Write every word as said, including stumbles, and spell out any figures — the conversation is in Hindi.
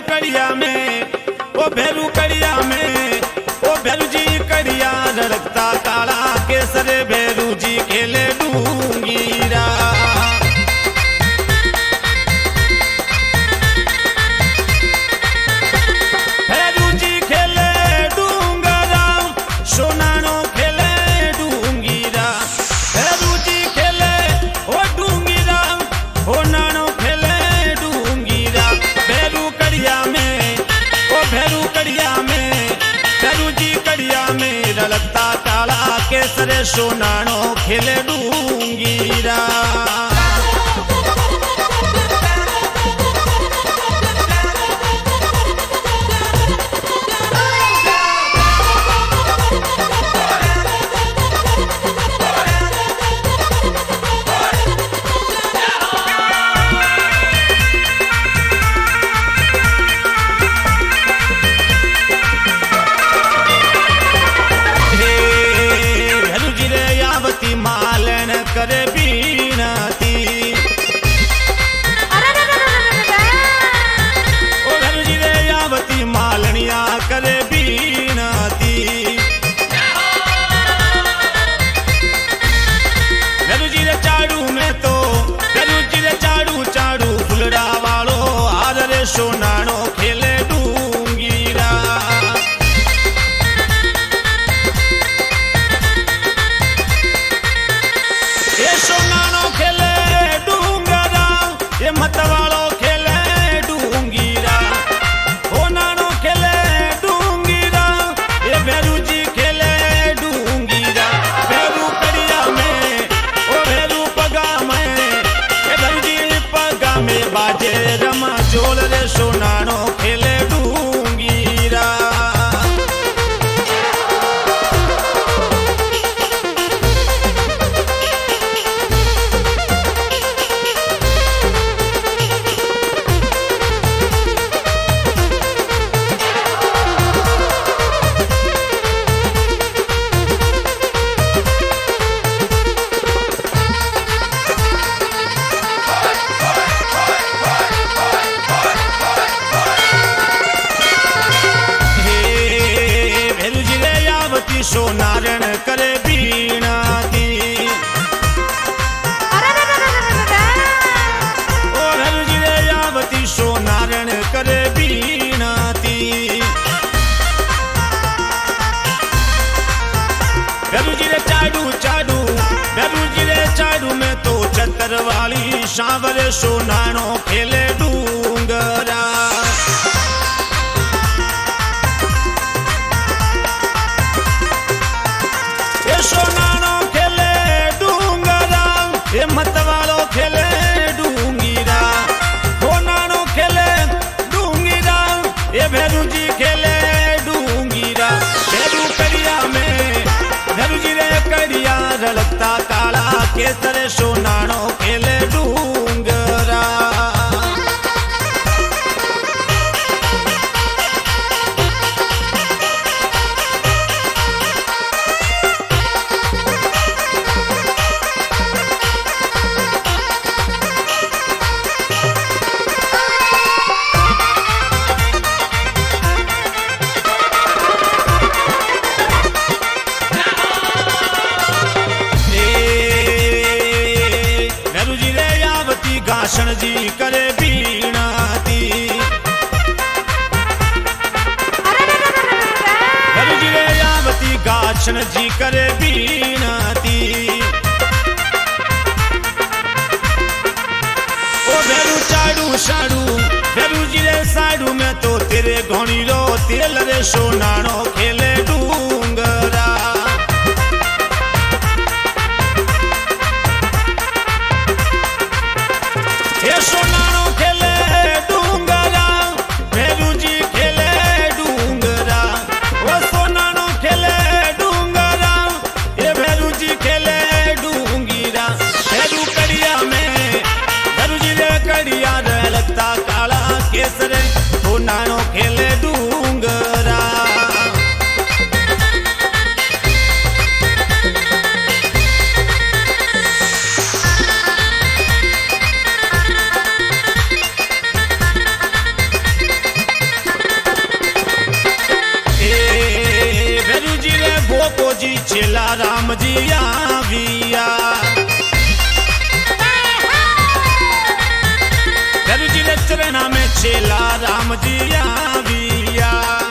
कड़िया में, ओ भैरू कड़िया में, ओ भैरू जी कड़िया रखता काला केसर भैरू जी खेले डूंगीरा। भैरू जी खेले डूंगरा सोनानो खेले डूंगीरा। भैरू जी खेले ओ डूंगीरा ओ नानो खेले डूंगीरा। भैरू कड़िया में, ओ भैरू कड़िया में, भैरू जी कड़िया में रलता काला केसर सोनानो खेले डूंगीरा। मालन करे बीनाती, ओ भैरू जी रे यावती मालनिया करे बीनाती। भैरू जी रे चाड़ू में तो, भैरू जी रे चाड़ू चाड़ू फुलड़ा वालो हार रे सोनानो खेले डूंगीरा। सोनानो खेले डूंगरा ये मतवालो खेले डूंगीरा। ओ नानो खेले डूंगीरा ये भैरू जी खेले डूंगीरा। भैरू कड़िया में, ओ भैरू पगा में, ये भैरू जी पगा में बाजे रमा जोल रे सोनानो खेले डूंगीरा। सोनारण करे बीनाती, ओ भैरू जी रे यावती सोनारण करे बीनाती। भैरू जी रे चाडू चाडू, भैरू जी रे चाडू में तो चतर वाली सांवर सोनानो खेले डूंगरा। सोनानो खेले डूंगरा ये मतवालो खेले डूंगीरा। ओ नानो खेले डूंगीरा ये भैरू जी खेले डूंगीरा। भैरू कड़िया में, भैरू जी रे कड़िया रलता काला केसर सोनानो खेले डूंगरा। गाशन जी करे बीनाती, भैरू जी रे यावती गाशन जी करे बीनाती। ओ भैरू चाड़ू साड़ू, भैरू जी रे साड़ू में तो तेरे घोड़ी रो तेल रे सोनानो खेले डूंगरा। ये सोनानो खेले डूंगरा, भैरू जी खेले डूंगरा। ओ सोनानो खेले डूंगरा ये भैरू जी खेले डूंगीरा। भैरू कड़िया में, भैरू जी रे कड़िया रलता काला केसर सोनानो खेले डूंगरा। भोको जी चेला राम जी आविया। भैरू जी रे चरना में चेला राम जी आविया।